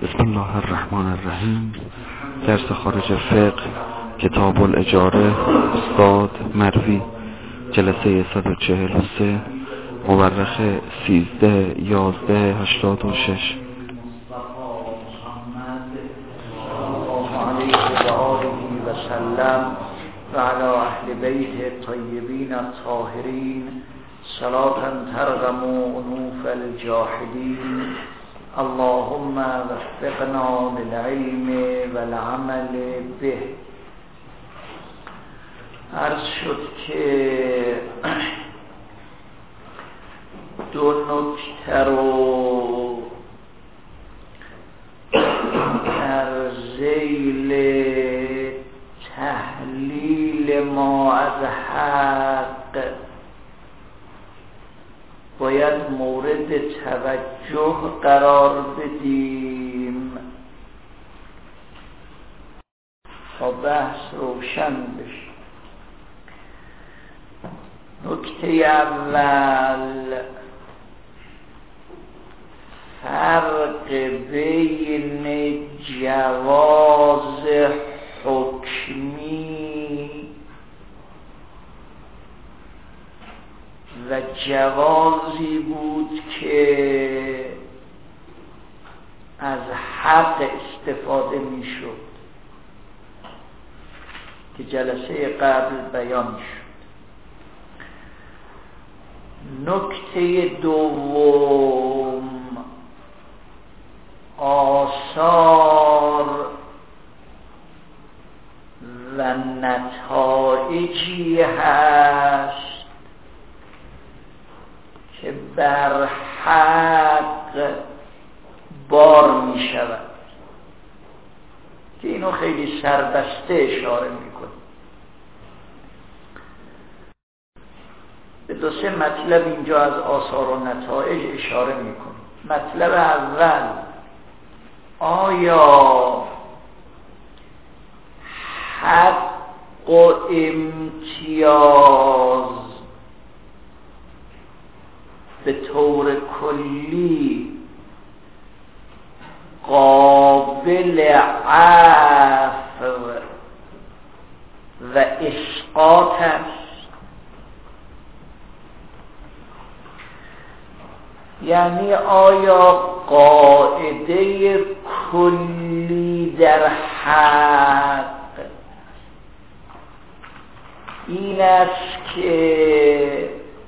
بسم الله الرحمن الرحیم. درس خارج فقه، کتاب الاجاره، استاد مروی، جلسه 143، مورخ 13/11/86. و علی اهل بیت طیبین الطاهرین صلاة ترغم انوف الجاحدین. اللهم وفقنا للعلم والعمل به. عرض شد که دو نکته رو در ذیل تحلیل ما از حق باید مورد توجه قرار بدیم تا بحث روشن بشه. نکته اول، فرق بین جواز حکمی و جوازی بود که از حق استفاده می شد که جلسه قبل بیان شد. نکته دوم، آثار و نتایجی هست که بر حق بار می شود که اینو خیلی سربسته اشاره می کنه. به دو سه مطلب اینجا از آثار و نتایج اشاره می کنه. مطلب اول، آیا حق و امتیاز به طور کلی قابل عفو و اسقاط است؟ یعنی آیا قاعده کلی در حق این است که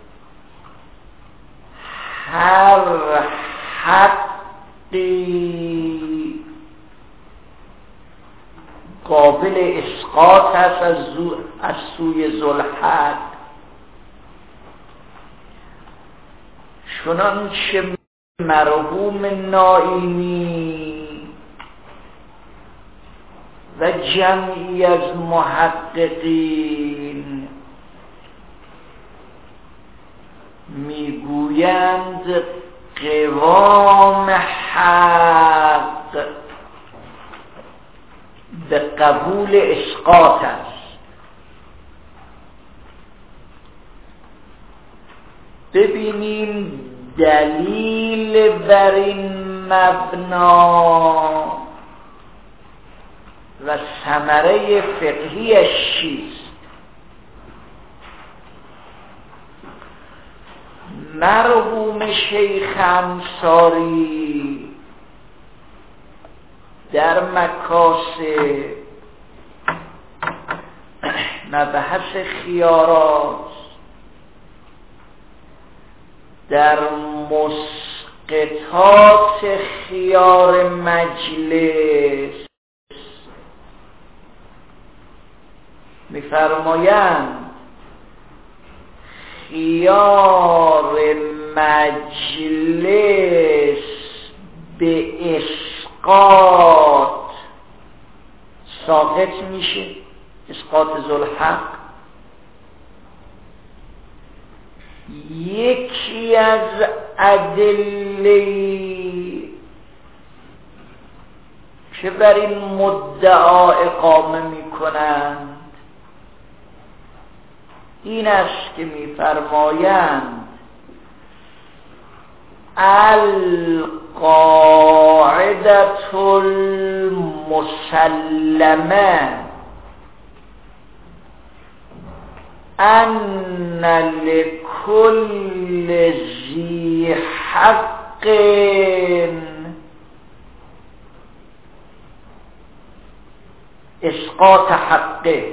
هر حقی قابل اسقاط است از سوی ذوالحق، چنانچه مرحوم نائینی و جمعی از محققین میگویند قوام حق به قبول اسقاط است. ببینیم دلیل بر این مبنا و ثمره فقهیش چیست. مرحوم شیخ انصاری در مکاسب مبحث خیارات در مسقطات خیار مجلس می‌فرمایند خیار مجلس به اسقاط ساقط میشه، اسقاط ذوالحق. یکی از ادله که بر این مدعا اقامه میکنند این است که میفرمایند القاعده القاعدة المسلمة أن لكل ذي حق اسقاط حقه.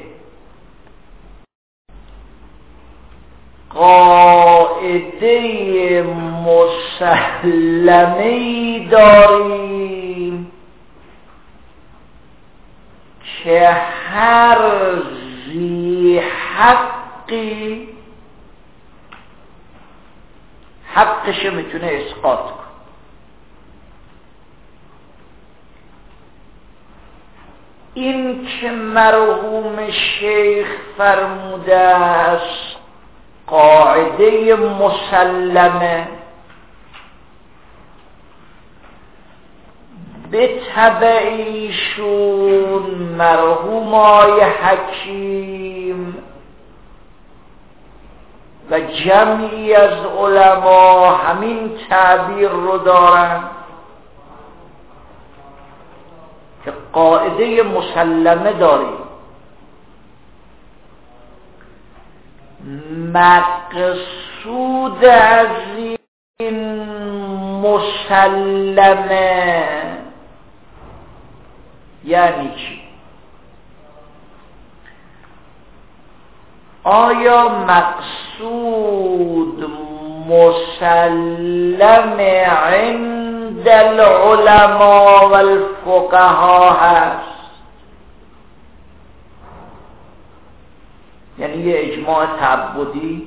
قاعده مسلمی داریم که هر ذی حقی حقش میتونه اسقاط کنه. این که مرحوم شیخ فرموده است قاعده مسلمه، به طبع ایشون مرحوم آقای حکیم و جمعی از علما همین تعبیر رو دارن که قاعده مسلمه داریم. مقصود از این مسلمه یعنی چی؟ آیا مقصود مسلم عند العلماء و الفقها هست؟ یعنی یه اجماع تعبدی؟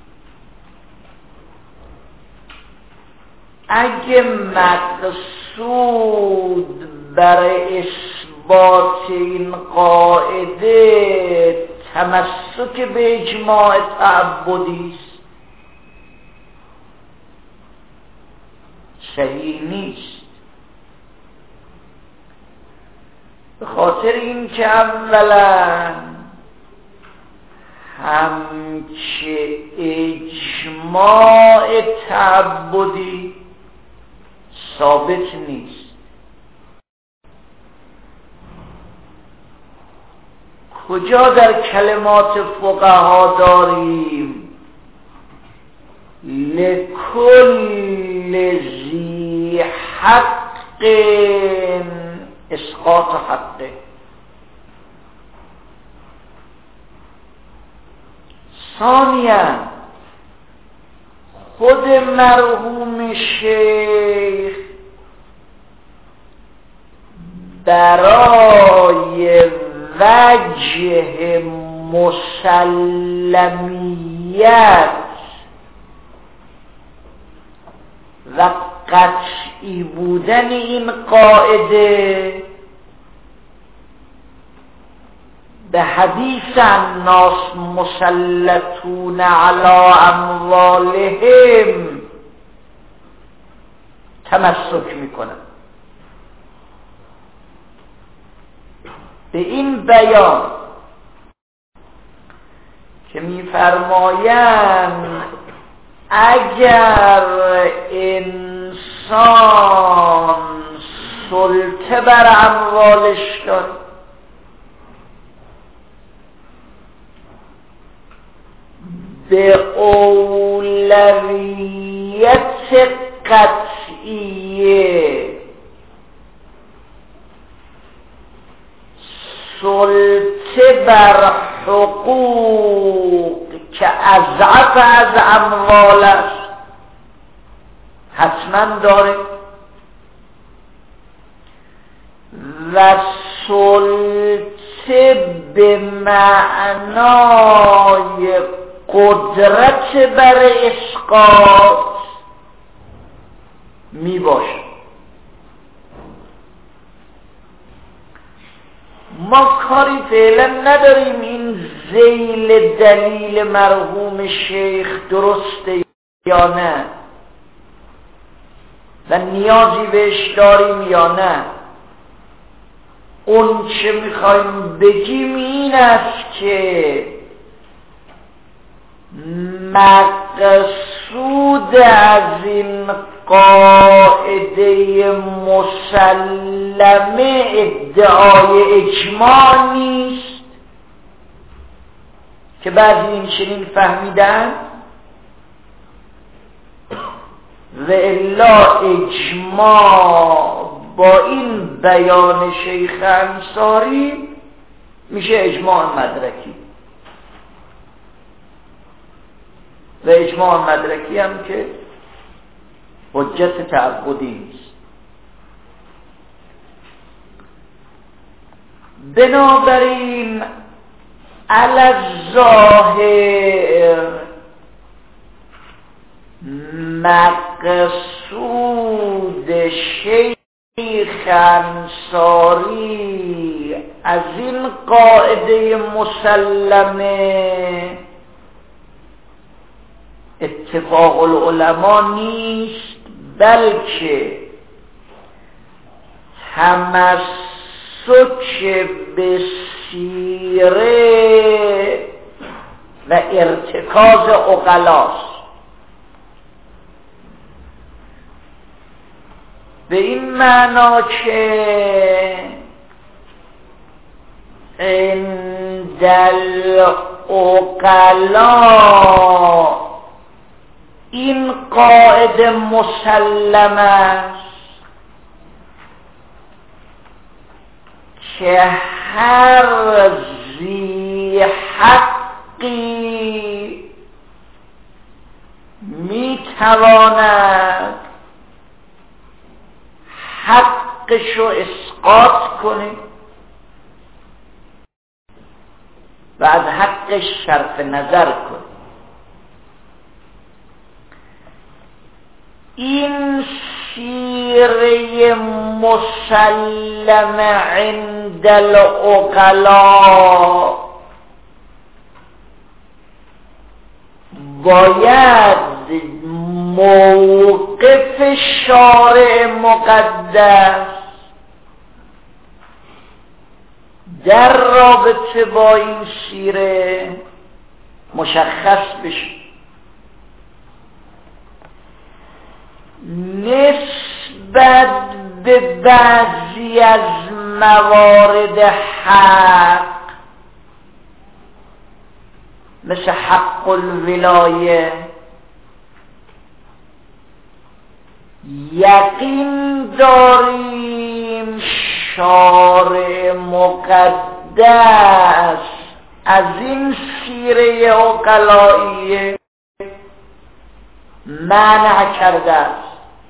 اگه مقصود برای اثبات این قاعده تمسک به اجماع تعبدی است، صحیح نیست. به خاطر این که اولا همچه اجماع تعبدی ثابت نیست. کجا در کلمات فقها داریم لکل ذی حق اسقاط حقه؟ ثانیا خود مرحوم شیخ برای وجه مسلمیت و قطعی بودن این قاعده به حدیث الناس مسلطون علی اموالهم تمسک میکنن. به این بیان که میفرمایند اگر انسان سلطه بر اموالش داره به اولویت قطعیه سلطه بر حقوق که اضعف از اموال است حتما داره و سلطه به معنای قدرت بر اسقاط می باشه. ما کاری فعلا نداریم این ذیل دلیل مرحوم شیخ درسته یا نه و نیازی بهش داریم یا نه. اون چه میخوایم بگیم این است که مقصود از این قاعده مسلمه ادعای اجماع نیست که بعضی این چنین فهمیدن و الا اجماع با این بیان شیخ انصاری میشه اجماع مدرکی و اجماع مدرکی هم که حجت تعبدی نیست. بنابراین علی الظاهر مقصود شیخ انصاری از این قاعده مسلمه اتفاق العلماء نیست، بلکه تمسک به سیره و ارتکاز عقلاست. به این معنا که عند العقلاء این قاعده مسلم است که هر ذی حقی میتواند حقشو اسقاط کنه و از حقش صرف نظر کنه. این سیره مسلم عند العقلاء باید موقف شارع مقدس در رابطه با این سیره مشخص بشه. نسبت به بعضی از موارد حق مثل حق الولایه یقین داریم شارع مقدس از این سیره عقلائیه منع کرده است.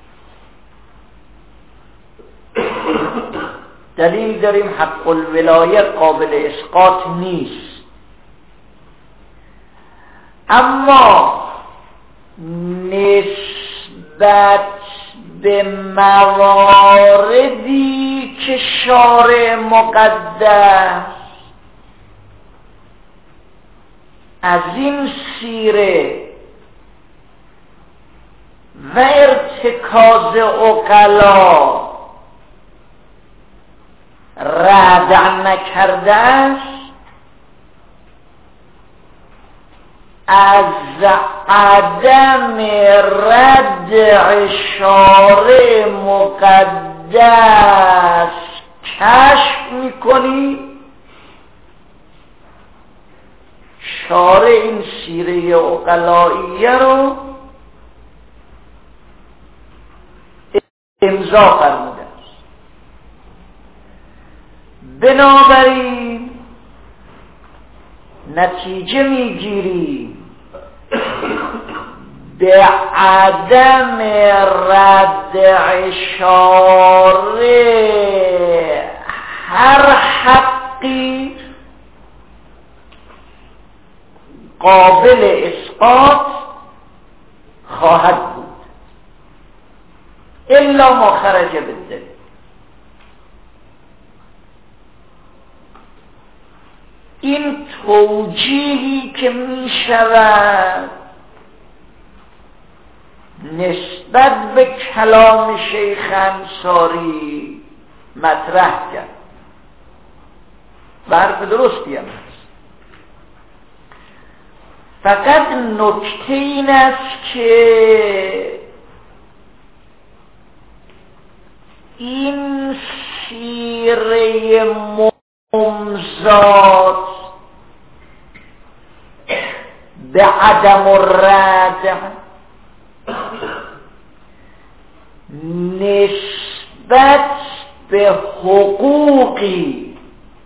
دلیل داریم حق الولایه قابل اسقاط نیست، اما نسبت به مواردی که شارع مقدس از این سیره و ارتکاز عقلا رد نکرده است، از عدم ردع شارع مقدس کشف میکنی شارع این سیره عقلائیه رو امضا فرموده است. بنابراین نتیجه میگیریم به عدم ردع شارع هر حقی قابل اسقاط خواهد بود الا ما خرج بالدلیل. این توجیهی که می شود نسبت به کلام شیخ انصاری مطرح کرد و حرف درستی هم هست. فقط نکته این است که این سیره ممزاد به عدم الرد نسبت به حقوقی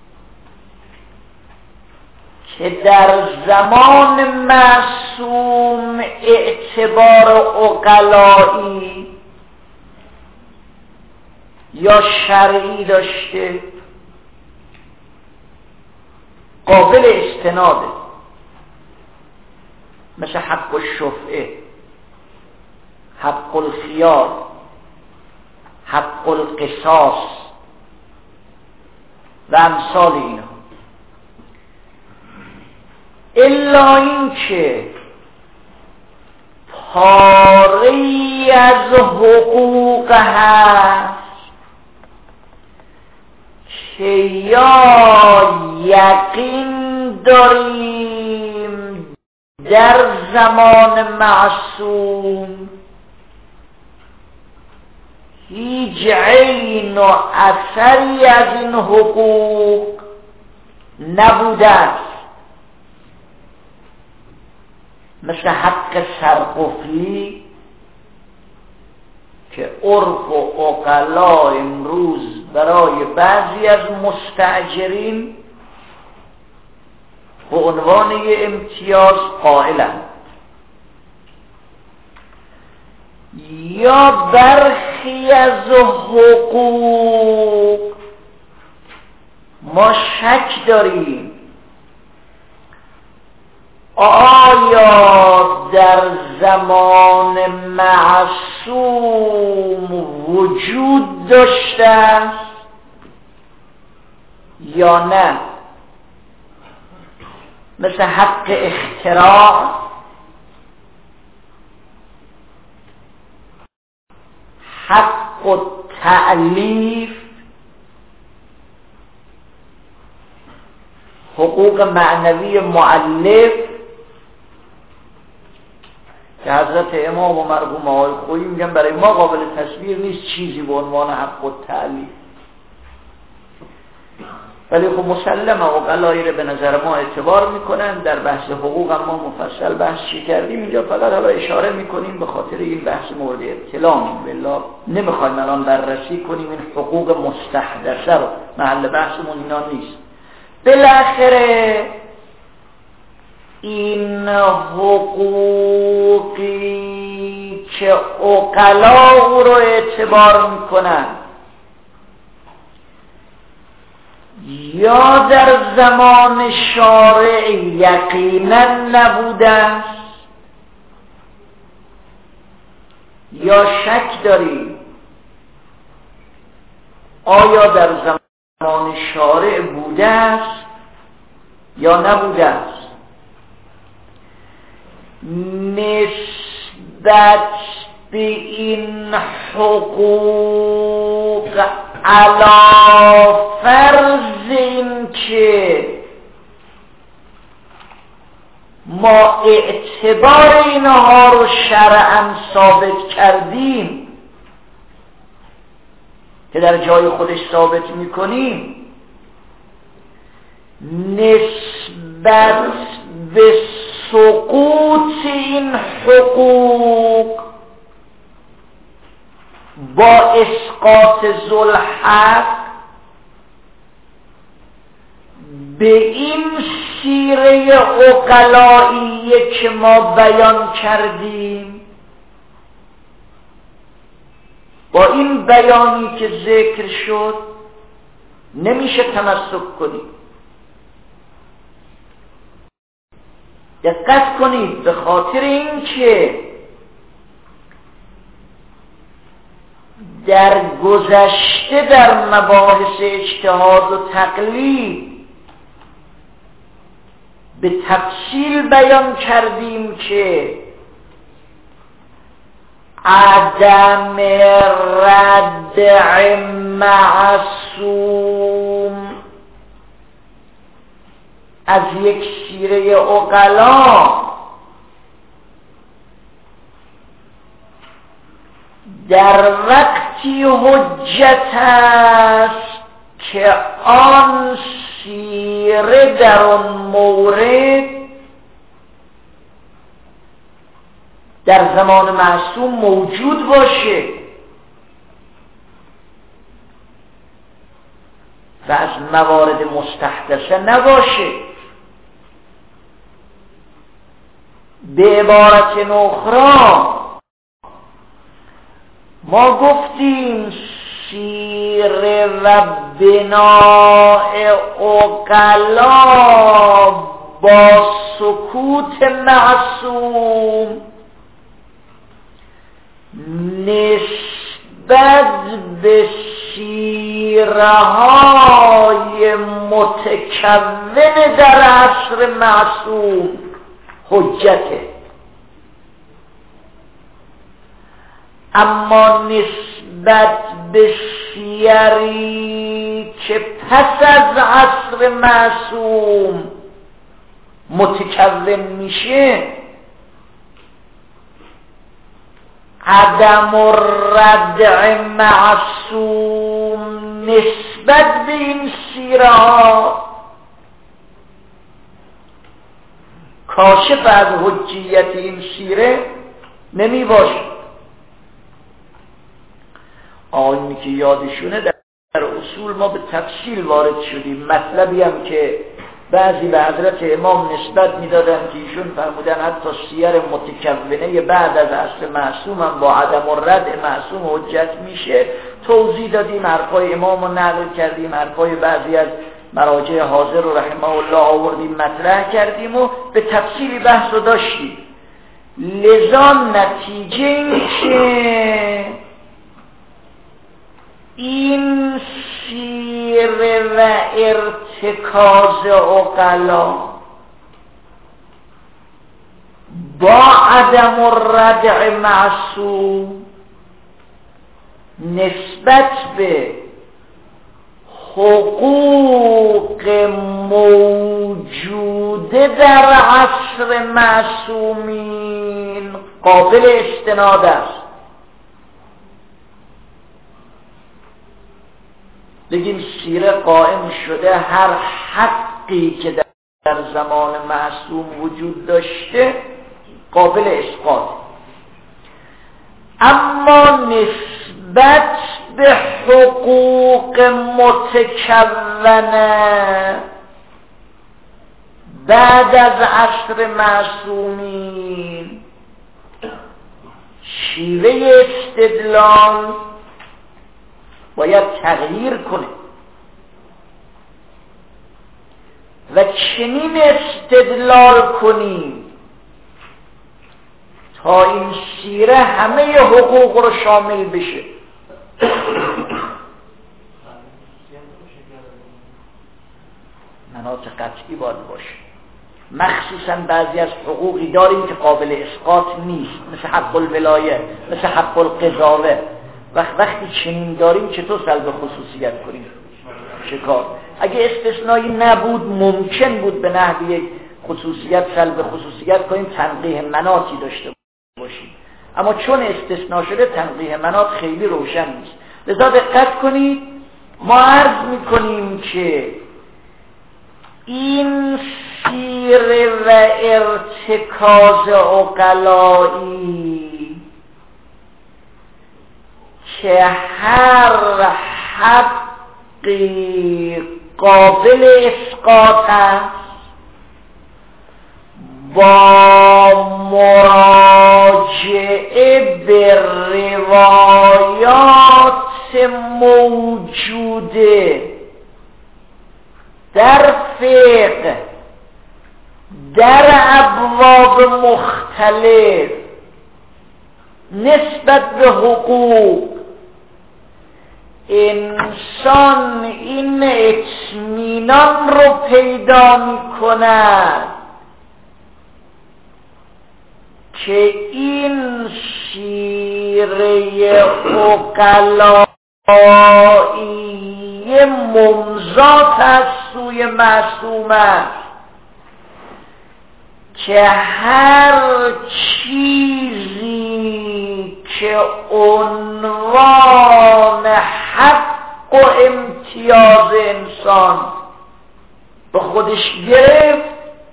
که در زمان معصوم اعتبار عقلایی یا شرعی داشته قابل استناده، مثل حق الشفعه، حق الخیار، حق القصاص و امثال اینا. الا این که پاره‌ای از حقوق هست که یا یقین داریم در زمان معصوم هیچ عین و اثری از این حقوق نبوده است، مثل حق سرقفلی که عرف و عقلا امروز برای بعضی از مستاجرین به عنوان یه امتیاز قائلند، یا برخی از حقوق ما شک داریم آیا در زمان معصوم وجود داشته است یا نه، مثل حق اختراع، حق التألیف، حقوق معنوی مؤلف که حضرت امام و مرحوم آقای خویی میگن برای ما قابل تصویر نیست چیزی به عنوان حق التألیف، ولی خب مسلمه عقلایی رو به نظر ما اعتبار میکنن. در بحث حقوق ما مفصل بحث کردیم، اینجا فقط حالا اشاره میکنیم به خاطر این بحث مورد ابتلام، بالله نمیخوایم الان بررسی کنیم این حقوق مستحدثه رو، محل بحثمون اینا نیست. بالاخره این حقوقی که عقلا او رو اعتبار میکنن یا در زمان شارع یقینا نبوده است یا شک داریم آیا در زمان شارع بوده است یا نبوده است. نسبت به این حقوق علی فرض این که ما اعتبار اینها رو شرعاً ثابت کردیم که در جای خودش ثابت میکنیم، نسبت به سقوط این حقوق با اسقاط ذوالحق به این سیره عقلایی که ما بیان کردیم، با این بیانی که ذکر شد نمیشه تمسک کنید. دقت کنید، به خاطر این که در گذشته در مباحث اجتهاد و تقلید به تفصیل بیان کردیم که عدم ردع معصوم از یک سیره عقلا در وقت وقتی حجت است که آن سیره در آن مورد در زمان معصوم موجود باشه و از موارد مستحدثه نباشه. به عبارت اخرى ما گفتیم سیره و بناء عقلا با سکوت معصوم نسبت به سیره‌های متکون در عصر معصوم حجته، اما نسبت به سیری که پس از عصر معصوم متکون میشه عدم الردع معصوم نسبت به این سیره ها کاشف از حجیت این سیره نمی باشد. آنی که یادشونه در اصول ما به تفصیل وارد شدیم، مطلبی هم که بعضی به حضرت امام نسبت میدادن که ایشون فرمودن حتی سیر متکونه بعد از عصر معصوم هم با عدم الردع معصوم حجت میشه. توضیح دادیم، حرفای امام رو نقل کردیم، حرفای بعضی از مراجع حاضر رو رحمه الله آوردیم مطرح کردیم و به تفصیلی بحث رو داشتیم. لذا نتیجه این که این سیره و ارتکاز عقلا با عدم الردع معصوم نسبت به حقوق موجوده در عصر معصومین قابل استناد است. بگیم سیره قائم شده، هر حقی که در زمان معصوم وجود داشته قابل اسقاط، اما نسبت به حقوق متکونه بعد از عصر معصومین شیوه استدلال باید تغییر کنه و چنین استدلال کنیم تا این سیره همه حقوق رو شامل بشه. مناط قطعی باید باشه، مخصوصا بعضی از حقوقی داریم که قابل اسقاط نیست، مثل حق الولایه، مثل حق القضاوه. وقتی چنین داریم چطور سلب خصوصیت کنیم؟ شکار اگه استثنایی نبود ممکن بود به نحو یک خصوصیت سلب خصوصیت کنیم، تنقیح مناطی داشته باشیم، اما چون استثناء شده تنقیح مناط خیلی روشن نیست. لذا دقت کنید، ما عرض میکنیم که این سیره و ارتکاز عقلایی که هر حقی قابل اسقاط است با مراجعه به روایات موجوده در فقه در ابواب مختلف نسبت به حقوق، انسان این اطمینان رو پیدا می کند که این سیره عقلایی ممزات از سوی معصوم است که هر چیزی که عنوان حق و امتیاز انسان به خودش گرفت،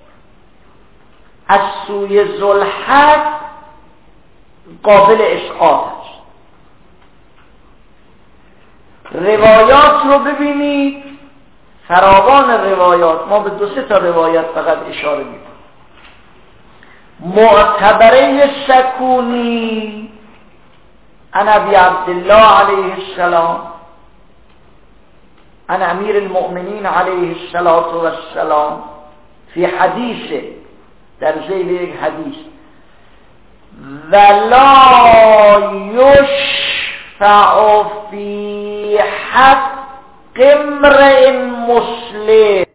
از سوی ذوالحق قابل اسقاط است. روایات رو ببینید، فراوان روایات، ما به 2-3 تا روایت فقط اشاره می‌کنیم. معتبره سکونی عن ابی عبدالله علیه السلام عن امیر المؤمنین علیه السلام فی حدیث، در ذیل یک حدیث، ولا یشفع فی حق امرئ مسلم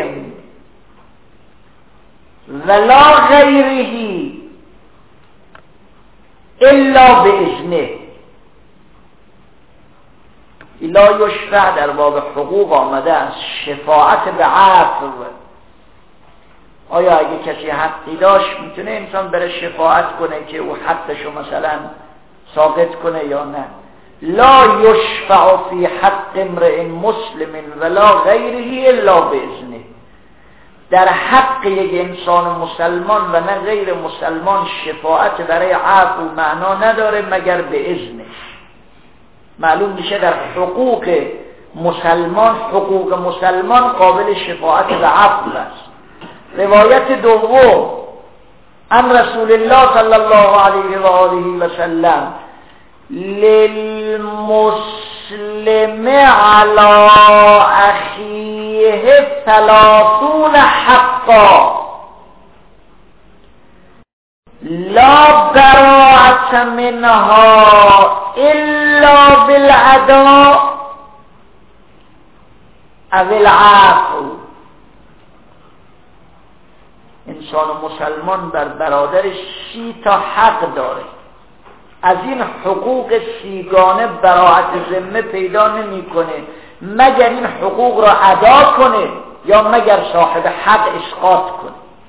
ولا غیره الا باذنه. لا یشفع در باب حقوق آمده است، شفاعت به عفو. آیا اگه کسی حقی داشت میتونه انسان بره شفاعت کنه که او حقشو مثلا ساقط کنه یا نه؟ لا یشفع فی حق امرئ مسلم ولا غیره الا باذنه. در حق یک انسان مسلمان و نه غیر مسلمان شفاعت برای عفو معنا نداره مگر به اذنش. معلوم میشه در حقوق مسلمان قابل شفاعت به عفو است. روایت دوم، عن رسول الله صلی الله علیه و آله و سلم للمسلم علی اخیه 30 حقا لا براءة منها الا بالعداء او العفو. انسان مسلمان بر برادرش 30 تا حق داره. از این حقوق 30گانه براءت ذمه پیدا نمی‌کنه مگر این حقوق را ادا کنه یا مگر صاحب حق اسقاط کنه.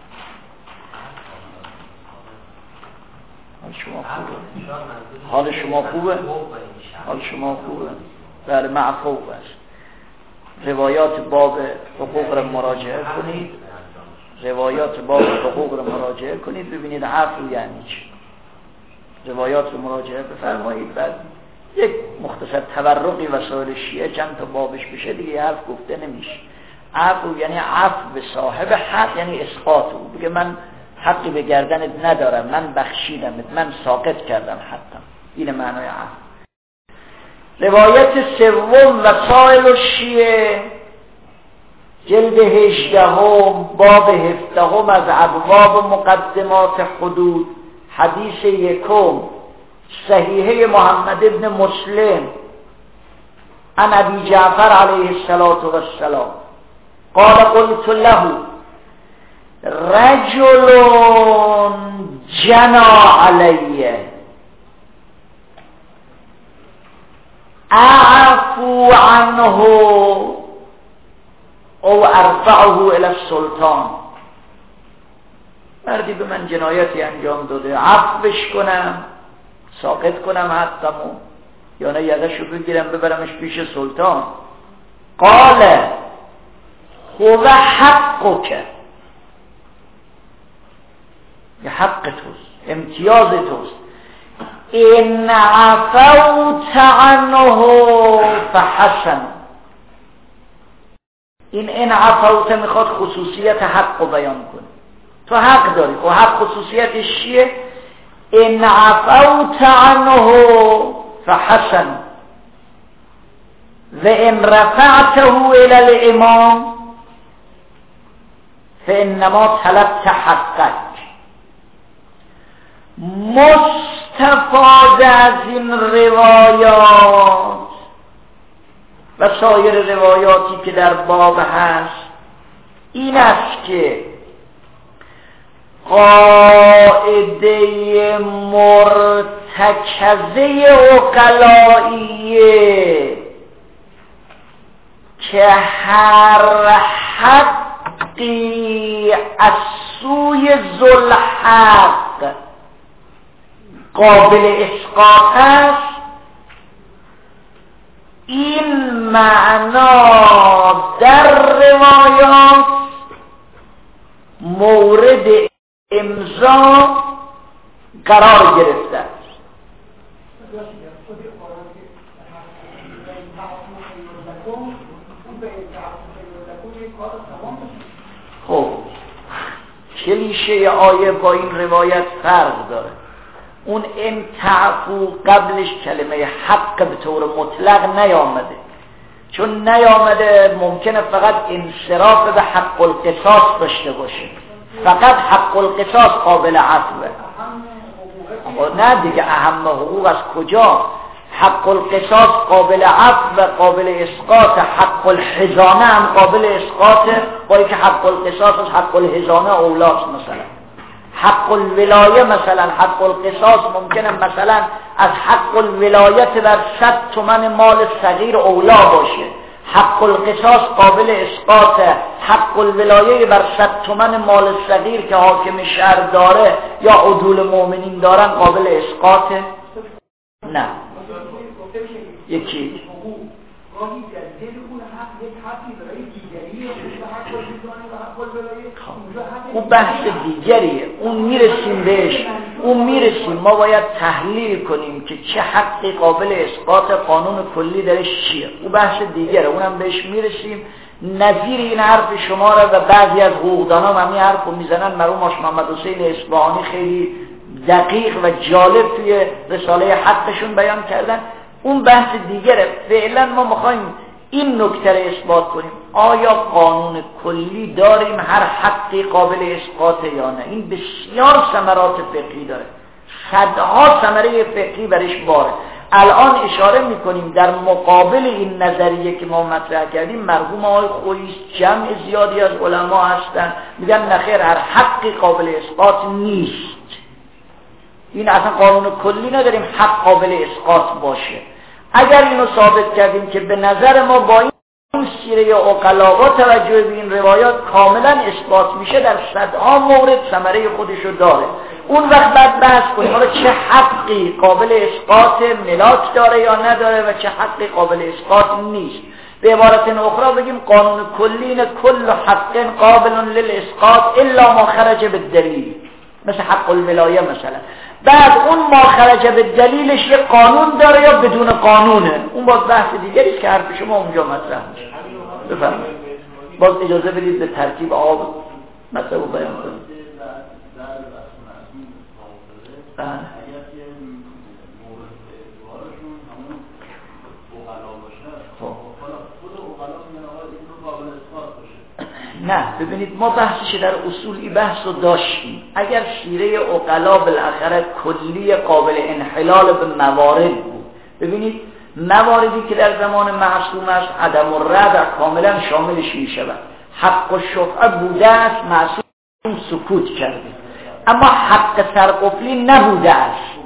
حال شما خوبه؟ حال شما خوبه؟ بله، معفو است. روایات باب حقوق را مراجعه کنید، روایات باب حقوق را مراجعه کنید ببینید عفو یعنی چی. روایات رو مراجعه بفرمایید، بعد یک مختصر تورقی وسایل شیعه چند تا بابش بشه دیگه حرف گفته نمیشه. عفو یعنی عفو به صاحب حق، یعنی اسقاط او، بگه من حقی به گردنت ندارم، من بخشیدمت، من ساقط کردم حقم. این معنای عفو. روایت سوم وسائل الشیعه جلد 18 باب 17 از ابواب مقدمات حدود، حدیث 1 صحیحه محمد ابن مسلم عن ابی جعفر علیه السلام قال قلت له رجل جنا علیه اعفو عنه او ارفعه الى السلطان. مردی به من جنایتی انجام داده، عفوش کنم، ساقط کنم حقمو، یا نه یقشو بگیرم ببرمش پیش سلطان؟ قال هو حقک، یه حق توست، امتیاز توست. ان عفوت عنه فحسن. این عفوت میخواد خصوصیت حق رو بیان کنه. تو حق داری، و حق خصوصیتش چیه؟ ان عفوت عنه فحسن و ان رفعته الى الامام فانما طلبت حقك. مستفاد از این روایات و سایر روایاتی که در باب هست این است که قاعده مرتکزه عقلائیه که هر حقی از سوی ذوالحق قابل اسقاط است، این معنا در روایات مورد امضا قرار گرفته است. خب کلیشه آیه با این روایت فرق داره. اون ان تعفو قبلش کلمه حق به طور مطلق نیامده، چون نیامده ممکنه فقط انصراف به حق القصاص داشته باشه، فقط حق القصاص قابل عفوه. نه دیگه، اهم حقوق از کجا؟ حق القصاص قابل عفو و قابل اسقاط، حق الحضانه هم قابل اسقاطه، با اینکه حق القصاص از حق الحضانه اولاست. مثلا حق الولایه، مثلا حق القصاص ممکنه مثلا از حق الولایت بر 100 تومن مال صغیر اولا باشه، حق القصاص قابل اسقاطه. حق الولایه بر 100 تومن مال صغیر که حاکم شهر داره یا عدول مؤمنین دارن قابل اسقاطه؟ نه. یکی اون بحث دیگریه، اون میرسیم بهش، ما باید تحلیل کنیم که چه حقی قابل اسقاط قانون کلی درش چیه. اون بحث دیگره، اونم بهش میرسیم. نظیر این حرف شما را و بعضی از حقوقدانان هم این حرف رو میزنن. مرحوم آش محمد حسین اصفهانی خیلی دقیق و جالب توی رساله حقشون بیان کردن. اون بحث دیگره. فعلا ما میخوایم این نکته رو اثبات کنیم، آیا قانون کلی داریم هر حقی قابل اسقاطه یا نه. این بسیار ثمرات فقهی داره، صدها ثمره فقهی برش باره. الان اشاره میکنیم در مقابل این نظریه که ما مطرح کردیم، مرحوم آقای خویی جمع زیادی از علما هستن میگن نخیر، هر حقی قابل اسقاط نیست. این اصلا قانون کلی نداریم حق قابل اسقاط باشه. اگر اینو ثابت کردیم که به نظر ما با این سیره عقلا با توجه به این روایات کاملا اثبات میشه، در صدها مورد ثمره خودشو داره. اون وقت بعد بحث کنیم حالا چه حقی قابل اسقاط ملاک داره یا نداره و چه حقی قابل اسقاط نیست. به عبارت اخرى بگیم قانون کلی کل حق قابل للاسقاط الا ما خرج بالدلیل، مثل حق الولایه مثلا. بعد اون ما خرج بالدلیلش یه قانون داره یا بدون قانونه، اون باز بحث دیگریست که حرف شما اونجا مطرح میشه. بفرمایید. باز اجازه بدید به ترتیب آب مطلب رو بیان کنید. نه ببینید، ما بحثش در اصول این بحث رو داشتیم. اگر سیره عقلا بالاخره کلی قابل انحلال به موارد بود، ببینید مواردی که در زمان معصوم است عدم الردع کاملا شاملش می شود. حق و شفعه بوده است، معصوم سکوت کرده، اما حق سرقفلی نبوده است.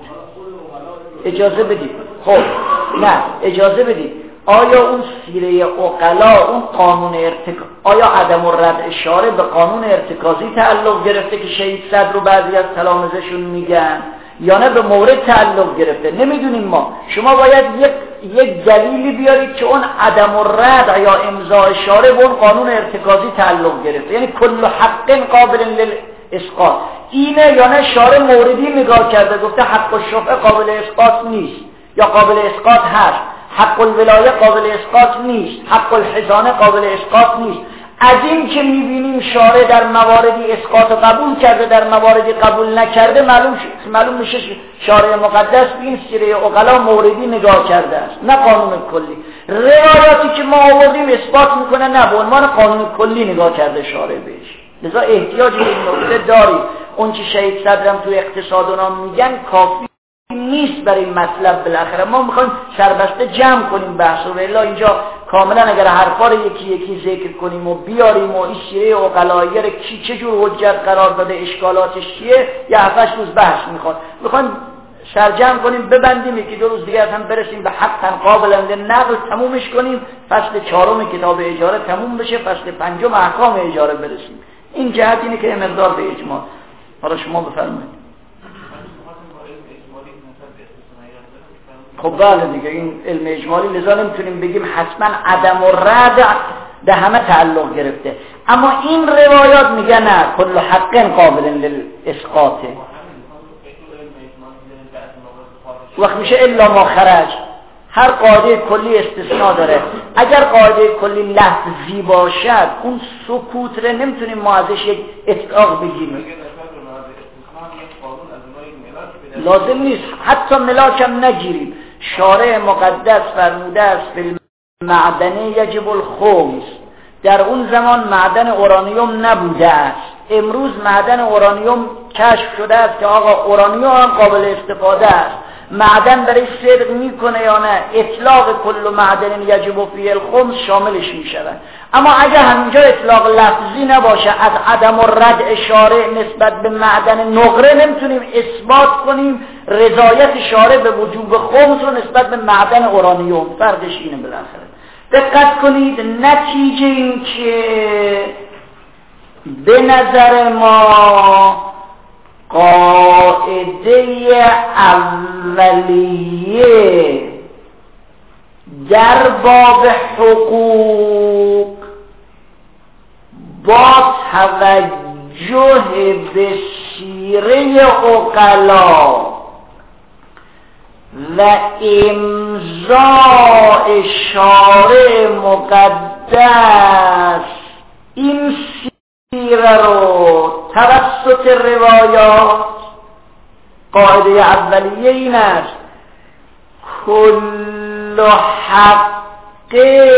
اجازه بدید. خب نه اجازه بدید، آیا اون سیره عقلا اون قانون آیا عدم الردع اشاره به قانون ارتکازی تعلق گرفته که شهید صدر رو بعضی از تلامذه‌شون میگن، یا نه به مورد تعلق گرفته؟ نمیدونیم ما. شما باید یک دلیلی بیارید که اون عدم الردع یا امضا اشاره به اون قانون ارتکازی تعلق گرفته، یعنی کل حق قابل للاسقاط اینه، یا نه اشاره موردی نگاه کرده گفته حق الشفعه قابل اسقاط نیست یا قابل اسقاط هست، حق الولایه قابل اسقاط نیست، حق الحضانه قابل اسقاط نیست. از این که میبینیم شارع در مواردی اسقاط قبول کرده، در مواردی قبول نکرده، معلوم میشه شارع مقدس این سیره عقلا موردی نگاه کرده است، نه قانون کلی. روایاتی که ما آوردیم اثبات میکنه نه به عنوان قانون کلی نگاه کرده شارع بهش. لذا احتیاج به این نکته داریم. اون که شهید صدرم تو اقتصاد اونا میگن کافی نیست برای این مطلب. بالاخره ما میخوایم سربسته جمع کنیم بحث رو، الا اینجا کاملا اگر حرفا رو یکی یکی ذکر کنیم و بیاریم و این سیره عقلایی رو کی چه جور حجت قرار داده، اشکالاتش چیه، یا 7 روز بحث میخوایم سرجم کنیم، ببندیم، یکی 2 روز دیگه هم برسیم به حقا قابل للنقل تمومش کنیم، فصل 4 کتاب اجاره تموم بشه، فصل 5 احکام اجاره برسیم. این جهت اینه که مقدار به اجماع. حالا شما بفرمایید. خب بله دیگه این علم اجمالی، لذا نمیتونیم بگیم حتما عدم و رد به همه تعلق گرفته. اما این روایات میگه نه، کل حق قابل للاسقاط. وقت میشه الا ما خرج، هر قاعده کلی استثناء داره. اگر قاعده کلی لفظی باشد اون سکوت رو نمیتونیم ما ازش یک اطلاق بگیریم، لازم نیست حتی ملاک هم نگیریم. شارع مقدس فرموده است فی المعدن یجب الخمس. در اون زمان معدن اورانیوم نبوده است، امروز معدن اورانیوم کشف شده است که آقا اورانیوم هم قابل استفاده است. معدن برای صدق میکنه یا نه؟ اطلاق کل معدن یجب فیه الخمس شاملش میشود. اما اگر همینجا اطلاق لفظی نباشه، از عدم و رد شارع نسبت به معدن نقره نمیتونیم اثبات کنیم رضایت شارع به وجوب خمس رو نسبت به معدن اورانیوم. فرقش اینه. بالاخره دقت کنید، نتیجه این که به نظر ما قاعده اولیه در باب حقوق با توجه به سیره عقلا و امضاء شارع مقدس این سیره رو توسط روایات، قاعده اولیه این است کل حق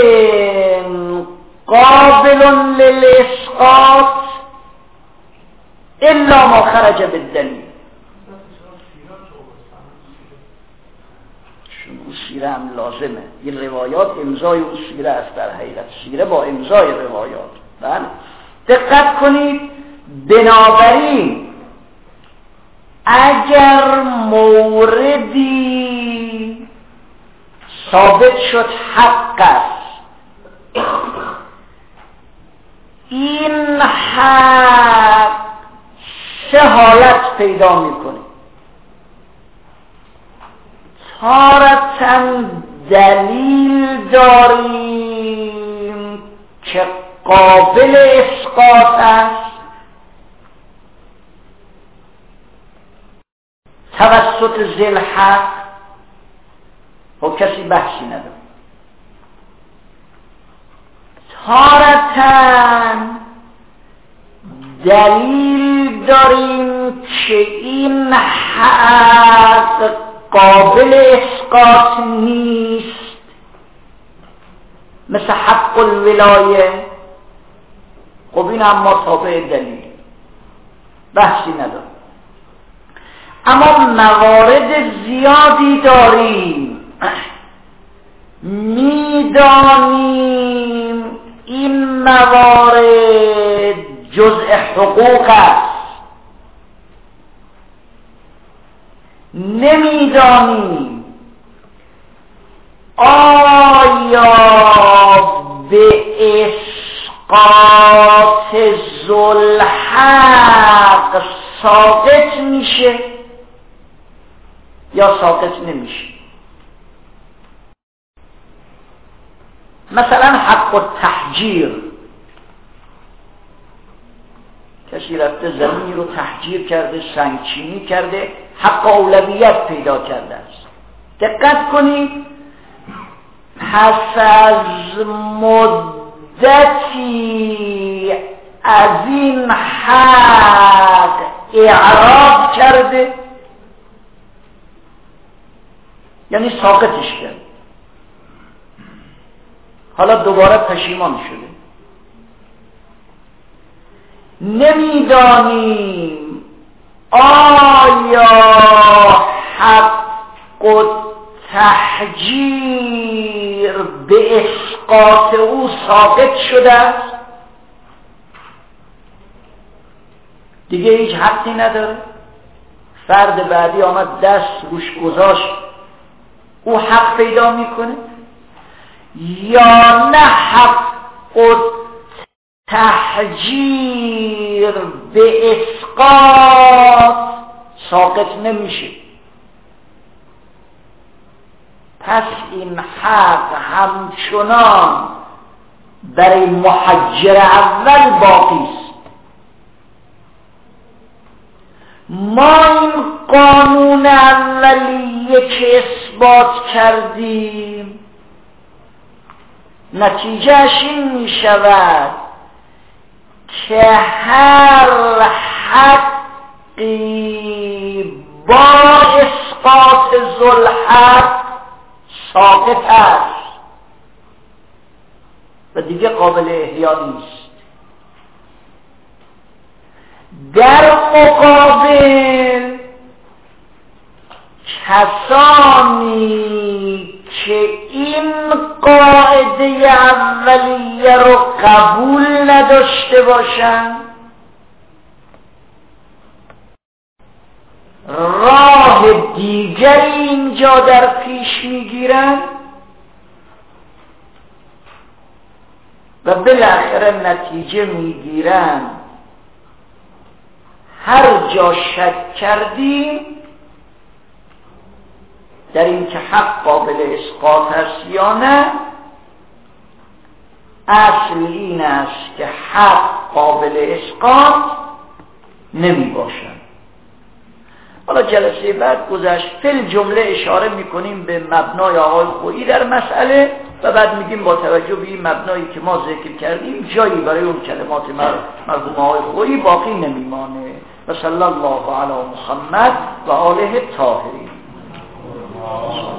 قابل للاسقاط الا ما خرج بالدلیل. اون سیره هم لازمه، این روایات امضای اون سیره است. در حقیقت سیره با امضای روایات. بله دقت کنید، بنابراین اگر موردی ثابت شد حق است، این حق سه حالت پیدا میکنه. تارة دلیل داریم که قابل اسقاط است توسط ذی الحق و کسی بحثی نداره. تارة دلیل داریم که این حق قابل اسقاط نیست، مثل حق الولایه. خب این هم ما تابع دلیل بحثی نداره. اما موارد زیادی داریم میدانیم این موارد جزء حقوق است، نمیدانیم آیا به اسقاط ذوالحق ساقط میشه یا ساقط نمیشه. مثلا حق التحجیر، کسی رفته زمینی رو تحجیر کرده، سنگچینی کرده، حق اولویت پیدا کرده است. دقت کنید، پس از مدتی از این حق اعراض کرده، یعنی ساقطش کرد، حالا دوباره پشیمان شده. نمیدانیم آیا حق تحجیر به اسقاط او ساقط شده است، دیگه هیچ حقی نداره، فرد بعدی آمد دست روش گذاشت، او حق پیدا میکنه، یا نه حق تحجیر به اسقاط ساقط نمیشه. پس این حق همچنان برای محجر اول باقی است. ما این قانون اولیه که اثبات کردیم نتیجهش این می شود که هر حقی با اسقاط ذوالحق ساقط است و دیگه قابل احیا نیست. در مقابل کسانی که این قاعده اولیه رو قبول نداشته باشند راه دیگری اینجا در پیش میگیرند و بالاخره نتیجه میگیرند هر جا شک کردیم در این که حق قابل اسقاط است یا نه، اصل این است که حق قابل اسقاط نمی باشد. حالا جلسه بعد گذشت فل جمله اشاره میکنیم به مبنای آقای خویی در مسئله و بعد میگیم با توجه به این مبنایی که ما ذکر کردیم جایی برای اون کلمات مرحوم آقای خویی باقی نمیمانه. و صلی الله علی محمد و آله الطاهرین.